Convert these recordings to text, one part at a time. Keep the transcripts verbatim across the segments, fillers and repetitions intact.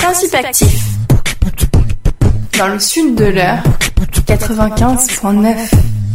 Principe actif. Dans le sud de l'Eure, quatre-vingt-quinze virgule neuf.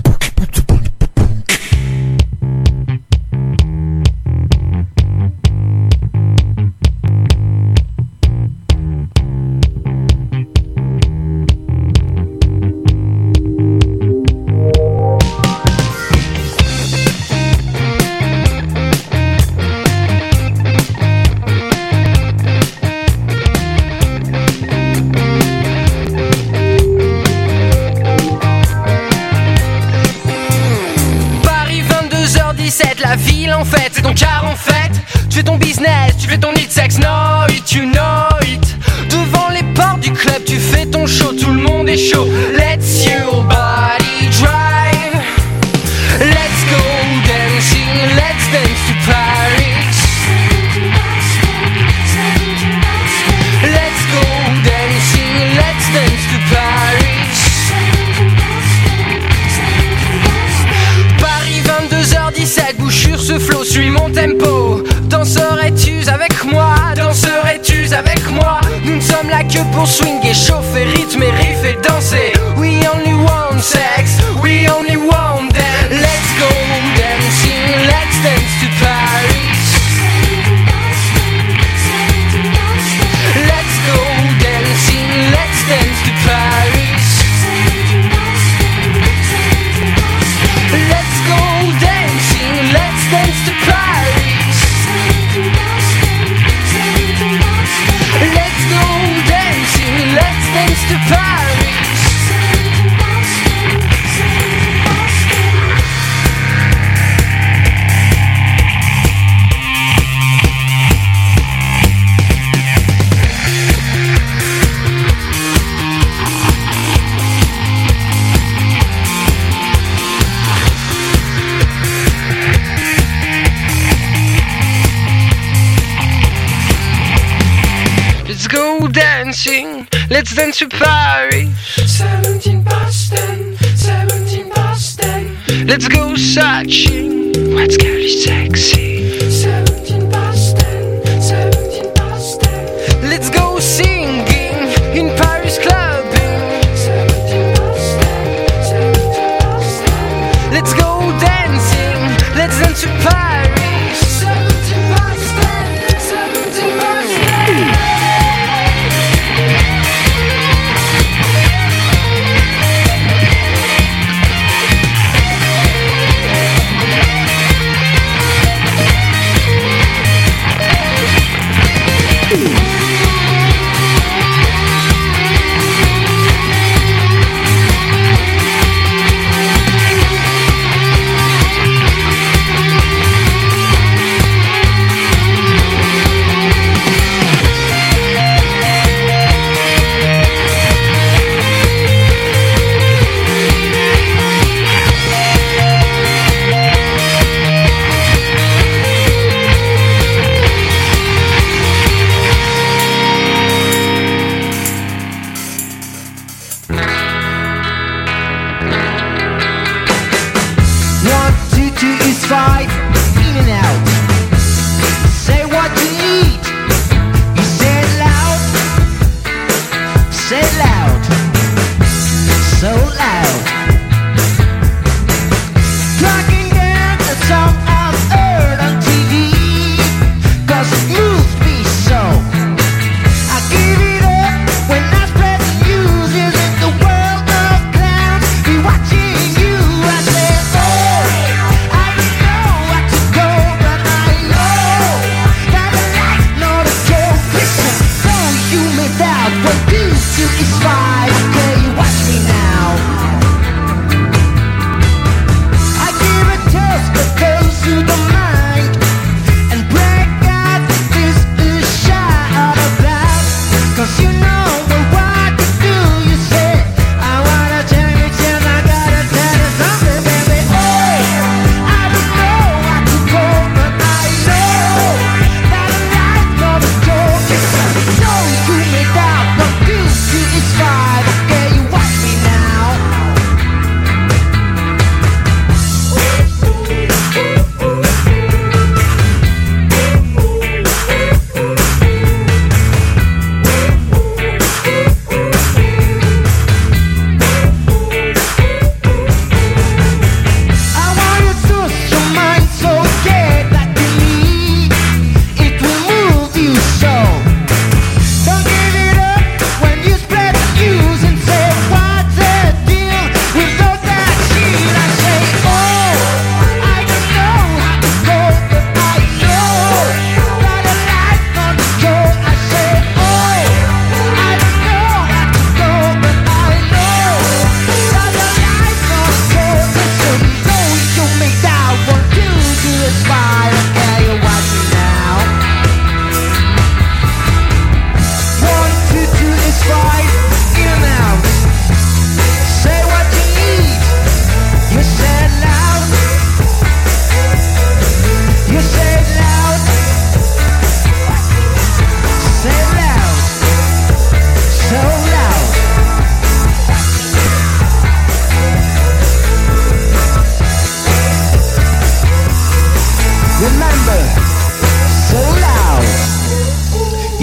La ville en fait, c'est ton car en fait. Tu fais ton business, tu fais ton hit sex, know it, you know it. Devant les portes du club, tu fais ton show, tout le monde est chaud. Let's your body drive. Let's go dancing, let's dance to Paris. Let's go dancing, let's dance to Paris. Paris vingt-deux heures dix-sept, bouchure ce flow, suis mon tempo. Danserais-tu avec moi, danserais-tu avec moi? Nous ne sommes là que pour swinger, chauffer, rythmer, riff et danser. We only want sex, we only want dance. Let's go dancing, let's dance to Paris. Let's go dancing, let's dance to Paris. Let's go dancing, let's dance to Paris. Let's go dancing, let's dance to Paris. Let's go dancing, let's dance to Paris. Seventeen Boston, seventeen Boston. Let's go searching, what's girly sexy? Seventeen Boston, seventeen Boston. Let's go singing in Paris clubbing. Seventeen Boston, seventeen Boston. Let's go dancing, let's dance to Paris. Seventeen Boston, seventeen Boston.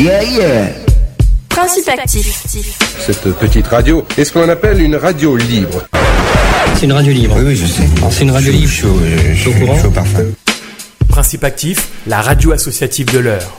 Yeah, yeah. Principe actif. Cette petite radio est ce qu'on appelle une radio libre. C'est une radio libre. Oui, oui, je sais. C'est une radio libre. Je suis au, je suis au courant. Je suis au parfum. Principe actif, la radio associative de l'heure.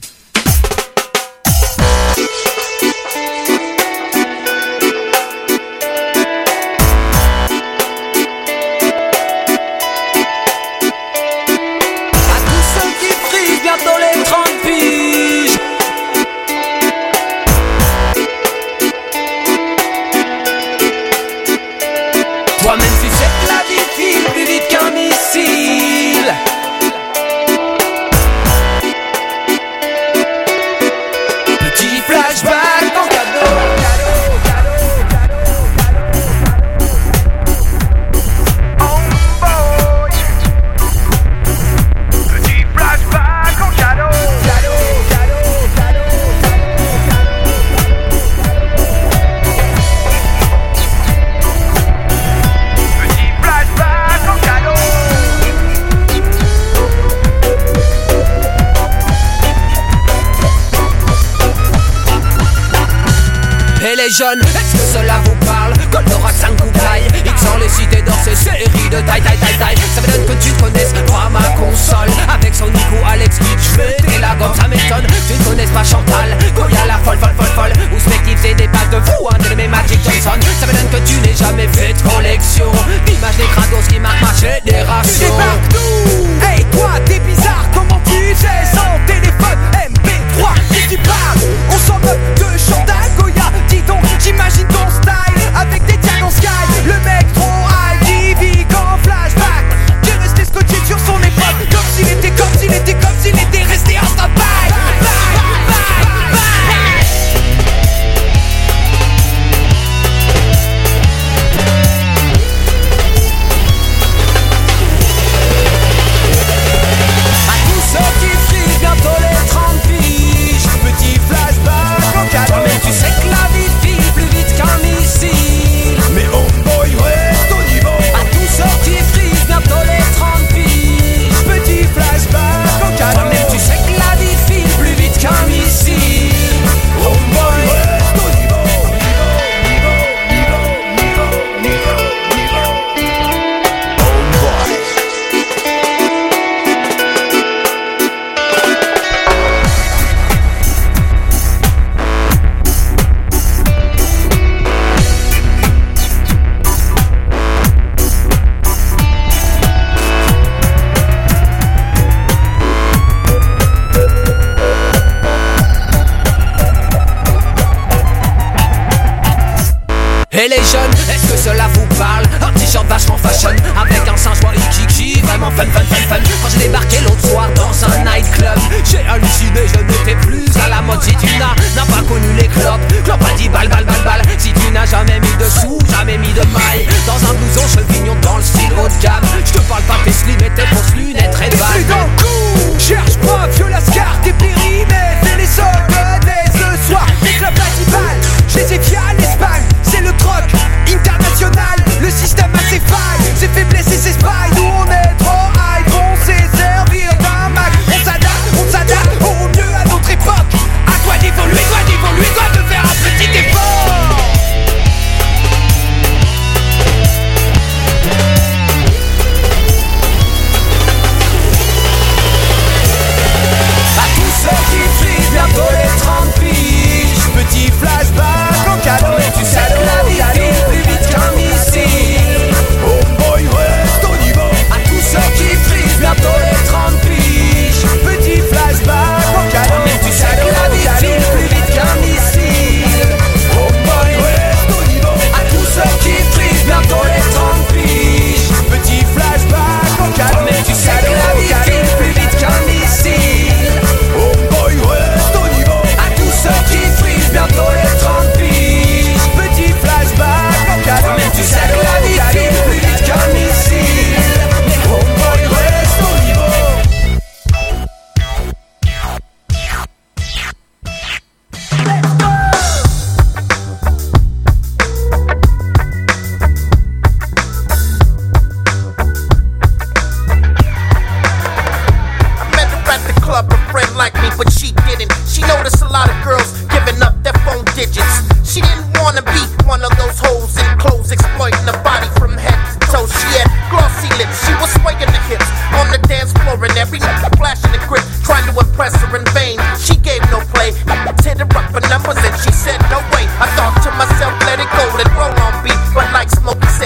Jeunes, est-ce que cela vous parle? Goldorak cinq bouteilles, X en les cités d'or, ces séries de taille, taille, taille, taille. Ça m'étonne que tu connaisses pas ma console. Avec son Nico, Alex, Kitsch, et la gomme, ça m'étonne. Tu ne connaisses pas Chantal, Goya la folle, folle, folle, folle. Ou Spective, c'est des passes de fou, un de mes Magic Johnson. Ça m'étonne que tu n'aies jamais fait de collection d'images des crados qui marquent ma génération. Tu débarques d'où? Hey toi, t'es bizarre, comment tu sais? Sans téléphone, M P trois, qui tu parles? On s'en moque de Chantal, Goya, dis donc, j'imagine ton style avec des tags en sky. Le mec trop high qui vit qu'en flashback. Qui est resté scotché sur son époque, comme s'il était, comme s'il était, comme s'il était resté en stand-by. À tous ceux qui frisent bientôt les trente piges, petit flashback en cadeau. Toi-même tu sais que la vie file plus vite qu'un missile. Mais homeboy reste au niveau. À tous ceux qui frisent bientôt les trente piges, Petit flashback en cadeau. toi-même tu sais que la vie file plus vite qu'un missile. Homeboy reste au niveau. Niveau, niveau, niveau, niveau, niveau, niveau. Homeboy. Et les jeunes, est-ce que cela vous parle? Un t-shirt vachement fashion, avec un singe moi Ikiki, vraiment fun fun fun fun. Quand j'ai débarqué l'autre soir dans un nightclub, j'ai halluciné, je n'étais plus à la mode. Si tu n'as, n'as pas connu les clopes, clopes a dit balle balle balle balle. Si tu n'as jamais mis de sous, jamais mis de maille, dans un blouson chevignon dans le style haut de gamme. Je te parle pas tes slim et tes fausses lunettes très Plus balles. dans le cou, cherche pas, vieux lascar, tes périmètres. Et les soldes ce soir, les clubs balle. Je les ai via l'Espagne, c'est le troc international. Le système a ses failles, ses faiblesses et ses failles. Nous on est trop high, on sait servir d'un Mac. On s'adapte, on s'adapte au mieux à notre époque. À toi d'évoluer, toi d'évoluer, toi de faire un petit effort. À tous ceux qui frisent bientôt les trente piges, Petit flashback en cadeau. tu sais que la vie file plus vite qu'un missile. Homeboy reste au niveau. À tous ceux qui frisent bientôt les trente piges, Petit flashback en cadeau. toi-même tu sais que la vie file plus vite qu'un missile. Homeboy reste au niveau. À tous ceux qui frisent bientôt les trente piges, Petit flashback en cadeau. toi-même tu sais que la vie file plus vite qu'un missile. Homeboy reste au niveau. À tous ceux qui frisent bientôt les trente piges, Petit flashback en cadeau. toi-même tu sais que la vie file plus vite qu'un missile. Homeboy reste au niveau. Met her at the club, a friend like me, but she didn't. She noticed a lot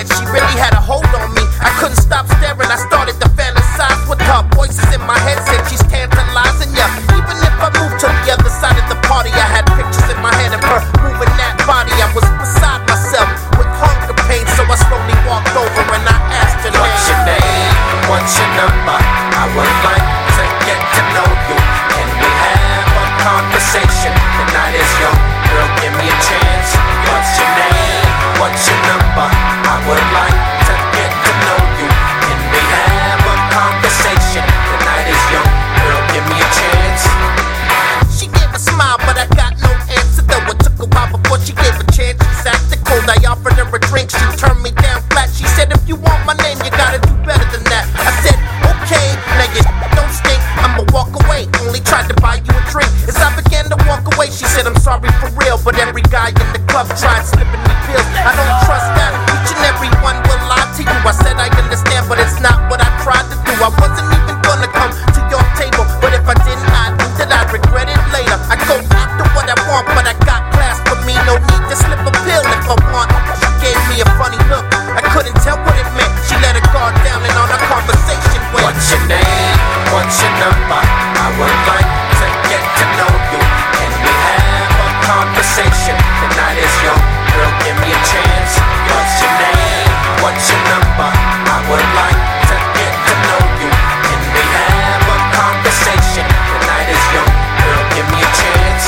said she really had a hold on me. I couldn't stop staring, I started to fantasize with her. Voices in my head said she's tantalizing ya. Even if I moved to the other side of the party, I had pictures in my head of her moving that body. I was beside myself with hunger pain, so I slowly walked over and I asked her, what's your name? What's your number? I would like to get to know you. Can we have a conversation? The night is young, girl, give me a chance. What's your name? What's your number? I would like to get to know you. Can we have a conversation? The night is young, girl, give me a chance. She gave a smile, but I got no answer, though it took a while before she gave a chance. She's acting cold, I offered her a drink, she turned me down flat. She said, if you want my name, you gotta do better than that. I said, okay, now you don't stink, I'ma walk away, only tried to buy you a drink. As I began to walk away, she said, I'm sorry for real, but every guy in the club tried slipping me pills. I don't trust that, each and every one will lie to you. I said I understand, but it's not what I tried to do. I wasn't even gonna come to your table, but if I didn't, I knew that I'd regret it later. I go after what I want, but I got class for me, no need to slip a pill if I want. She gave me a funny look, I couldn't tell what it meant. She let her guard down and on our conversation went, what's your name? What's your number? I would like to get to know you. Can we have a conversation? The night is young, girl, give me a chance. What's your name? What's your number? I would like to get to know you. Can we have a conversation? The night is young, girl, give me a chance.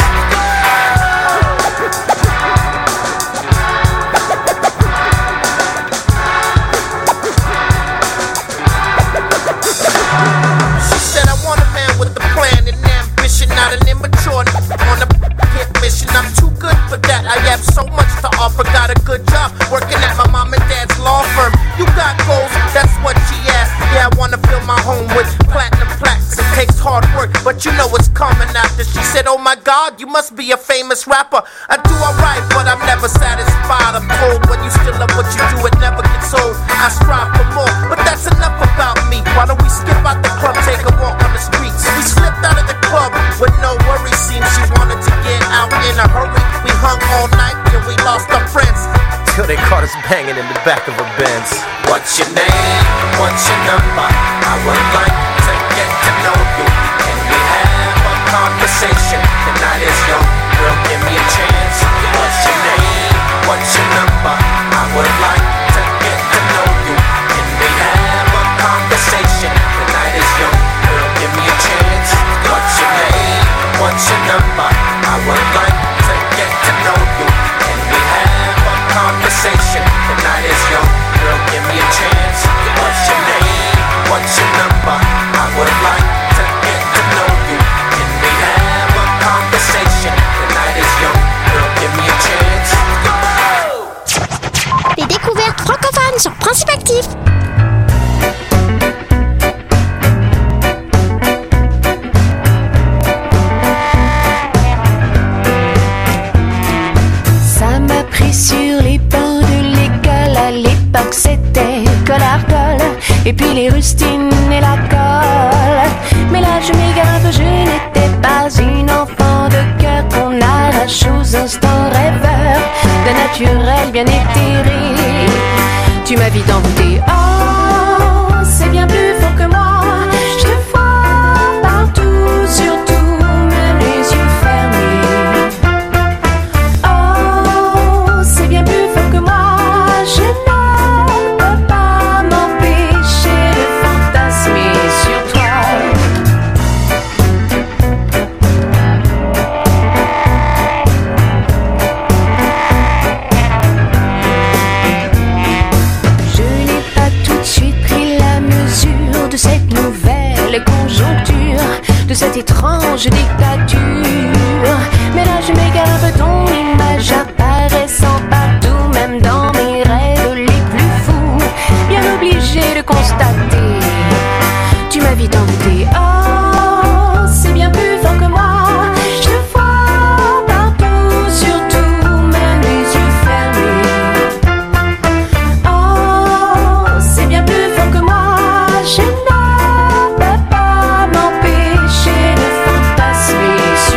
She said I want a man with a plan and ambition, not an immature on a hit mission. I'm too good for that, I have so much to offer. Got a good job working at my mom and dad's law firm. You got goals, that's what she asked. Yeah, I wanna fill my home with platinum plaques. It takes hard work, but you know it's coming after. She said, oh my God, you must be a famous rapper. I do alright, but I'm never satisfied. I'm told when you still love what you do, it never gets old. I strive for more, but that's enough about me. Why don't we skip out the club, take a walk on the streets? We slipped out of the club with no worries. Seems she wanted to get out in a hurry. We hung all night till we lost our friends, till they caught us banging in the back of a Benz. What's your name? What's your number? I would like to get to know you. Can we have a conversation? The night is young, girl, give me a chance. What's your name? What's your number? I would like to get to know you. Can we have a conversation? The night is young, girl, give me a chance. What's your name? What's your number? I would like to get to know you. Can we have a conversation? The night is young, girl, give me a chance. What's your name? What's your number? I would like to get to know you. Can we have a conversation? The night is young, girl, give me a chance. Les découvertes francophones sur Principe Actif. Ça m'a pris sur les bancs de l'école. À l'époque c'était collar-colle, et puis les rustines et la colle. Mais là je m'égare, je n'étais pas une enfant de cœur qu'on arrache aux instants rêveurs d'un naturel bien éthéré. Tu m'as vite envoûté, oh, c'est bien plus fort que moi. Je te vois partout, surtout même les yeux fermés. Oh, c'est bien plus fort que moi. Je ne peux pas m'empêcher de fantasmer sur toi. De cette nouvelle conjoncture, de cette étrange dictature. Mais là je m'égare un peu, ton image apparaissant partout, même dans mes rêves les plus fous. Bien obligé de constater, tu m'as vite envoûté. Oh, c'est bien plus fort que moi. Je te vois partout, surtout même les yeux fermés. Oh, c'est bien plus fort que moi. Je ne peux pas m'empêcher de fantasmer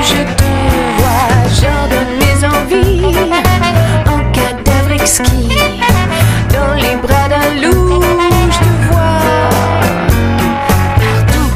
je te vois, j'ordonne mes envies en cadavre exquis. Dans les bras d'un loup, je te vois partout.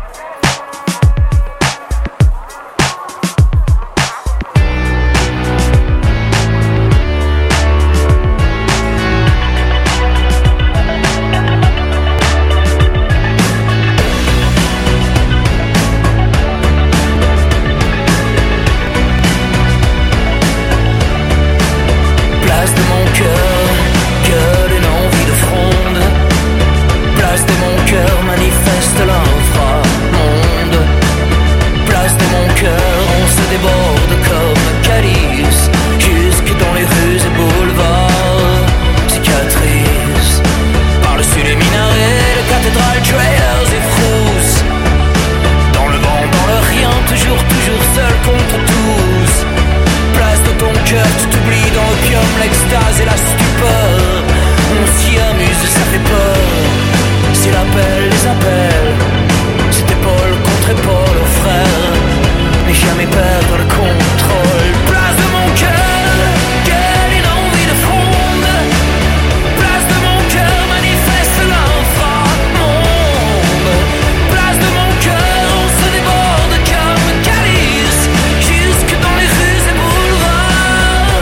Place de mon cœur, gueule une envie de fronde. Place de mon cœur, manifeste l'inframonde. Place de mon cœur, on se déborde comme calice. Jusque dans les rues et boulevards, cicatrices. Par-dessus les minarets, les cathédrales, trailers et frousses. Dans le vent, dans le rien, toujours, toujours seul contre tous. Place de ton cœur, tu t'oublies dans l'opium, l'extase et la stupeur. On s'y amuse, ça fait peur. C'est l'appel, les appels. C'est épaule contre épaule, oh frère. Mais jamais perdre le contrôle. Place de mon cœur, quelle une envie de fronde. Place de mon cœur, manifeste l'inframonde. Place de mon cœur, on se déborde comme calice. Jusque dans les rues et boulevards,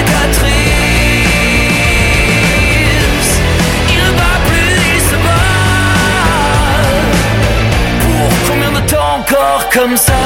cicatrices. Il ne bat plus, il se bat. Pour combien de temps encore comme ça?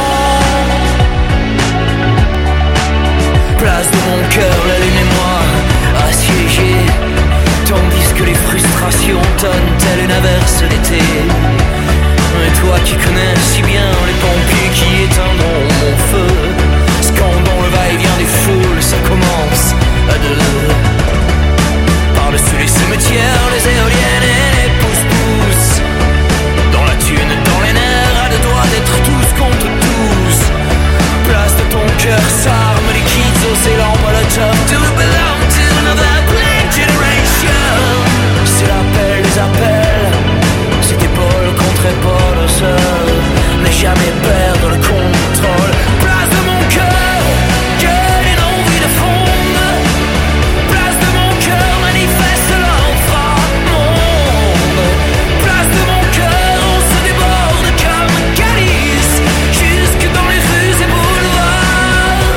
Place de mon cœur, la lune et moi assiégés, tandis que les frustrations tonnent telle une averse d'été. Et toi qui connais si bien les pompiers qui éteindront mon feu, scandant le va-et-vient des foules, ça commence à deux. Par-dessus les cimetières, les éoliennes et les pousse-pousse. Dans la thune, dans les nerfs, à deux doigts d'être tous contre tous. Place de ton cœur, s'arme les kids aux élans molotov. To belong to another blank generation. C'est l'appel, les appels. C'est épaule contre épaule, seul. Mais jamais perdre le contrôle. Place de mon cœur, quelle une envie de fronde. Place de mon cœur, manifeste l'inframonde. Place de mon cœur, on se déborde comme un calice. Jusque dans les rues et boulevards,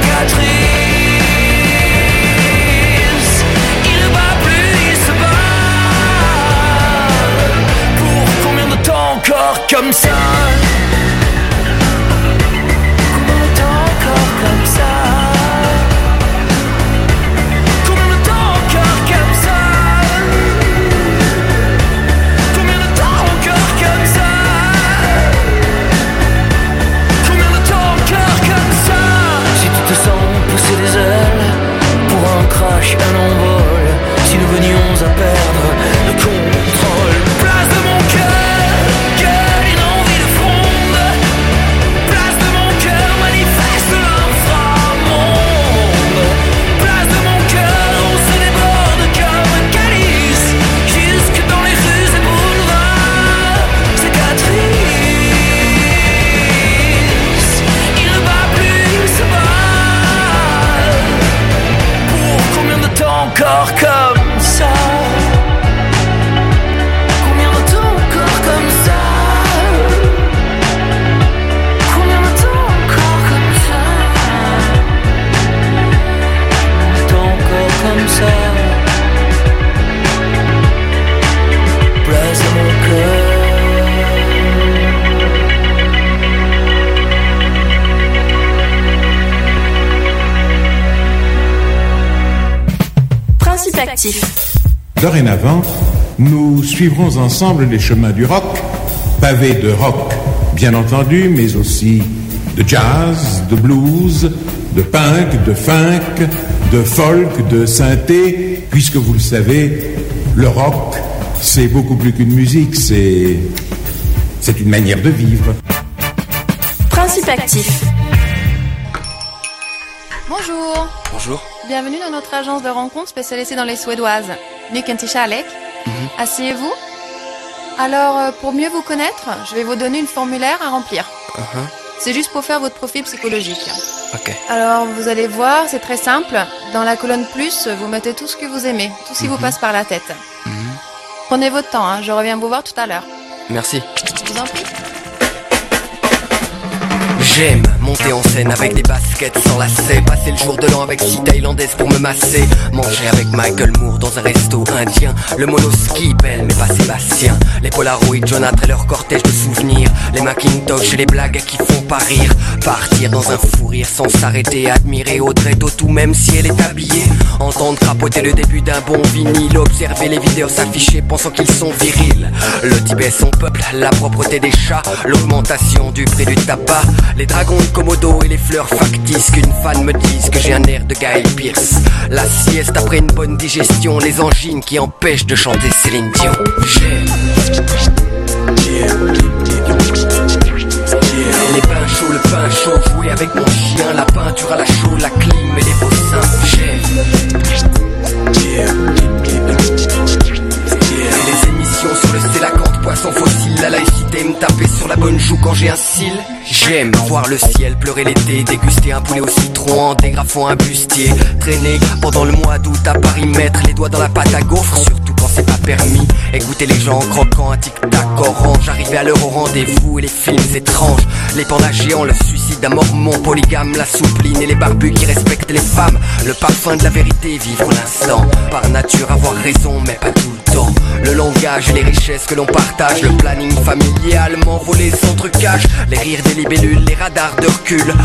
cicatrices. Il ne bat plus, il se bat. Pour combien de temps encore comme ça? Combien de temps encore comme ça? Combien de temps encore comme ça? Combien de temps encore comme ça? Combien de temps encore comme ça? Si tu te sens pousser des ailes pour un crash, un envol, si nous venions à perdre le contrôle. Place de mon cœur, quelle une envie de fronde. Place de mon cœur, manifeste l'inframonde. Place de mon cœur, on se déborde comme un calice. Jusque dans les rues et boulevards, cicatrices. Il ne bat plus, il se bat. Pour combien de temps encore comme ça? Combien de temps encore comme ça? Combien de temps encore comme ça? Temps encore comme ça. Place à mon cœur. Principe actif. Dorénavant, nous suivrons ensemble les chemins du rock, pavés de rock, bien entendu, mais aussi de jazz, de blues, de punk, de funk, de folk, de synthé, puisque vous le savez, le rock, c'est beaucoup plus qu'une musique, c'est, c'est une manière de vivre. Principe actif. Bonjour. Bonjour. Bienvenue dans notre agence de rencontres spécialisée dans les Suédoises. Mycket kärlek. Mm-hmm. Asseyez-vous. Alors, pour mieux vous connaître, je vais vous donner une formulaire à remplir. Uh-huh. C'est juste pour faire votre profil psychologique. Ok. Alors, vous allez voir, c'est très simple. Dans la colonne plus, vous mettez tout ce que vous aimez, tout ce qui mm-hmm. vous passe par la tête. Mm-hmm. Prenez votre temps, hein, je reviens vous voir tout à l'heure. Merci. Je vous en prie. J'aime monter en scène avec des baskets sans lacets, passer le jour de l'an avec six thaïlandaises pour me masser, manger avec Michael Moore dans un resto indien, le monoski, belle mais pas Sébastien, les Polaroids jaunâtres et leur cortège de souvenirs, les Macintosh et les blagues qui font pas rire, partir dans un fou rire sans s'arrêter, admirer Audrey Tautou même si elle est habillée, entendre crapoter le début d'un bon vinyle, observer les vidéos s'afficher pensant qu'ils sont virils, le Tibet son peuple, la propreté des chats, l'augmentation du prix du tabac, les dragons de Komodo et les fleurs factices, qu'une fan me dise que j'ai un air de Guy Pearce, la sieste après une bonne digestion, les angines qui empêchent de chanter Céline Dion. J'aime les pains chauds, le pain chaud, jouer avec mon chien, la peinture à la chaux, la clim et les beaux seins. J'aime les émissions sur le sélacanthe, poisson fossile, la laïcité, me taper sur la bonne joue quand j'ai un cil. J'aime voir le ciel pleurer l'été, déguster un poulet au citron en dégrafant un bustier, traîner pendant le mois d'août à Paris, mettre les doigts dans la pâte à gaufre, surtout quand c'est pas permis, écouter les gens croquant un tic-tac orange, arriver à l'heure au rendez-vous et les films étranges, les pandas géants, le suicide d'un mormon polygame, la soupline et les barbus qui respectent les femmes, le parfum de la vérité, vivre l'instant, par nature avoir raison mais pas tout le temps, le langage et les richesses que l'on partage, le planning familial, m'envoler sans trucage, les rires des libellules, les radars de recul,